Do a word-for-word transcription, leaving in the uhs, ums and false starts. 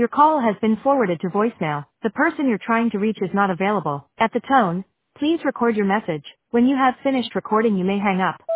Your call has been forwarded to voicemail. The person you're trying to reach is not available. At the tone, please record your message. When you have finished recording, you may hang up.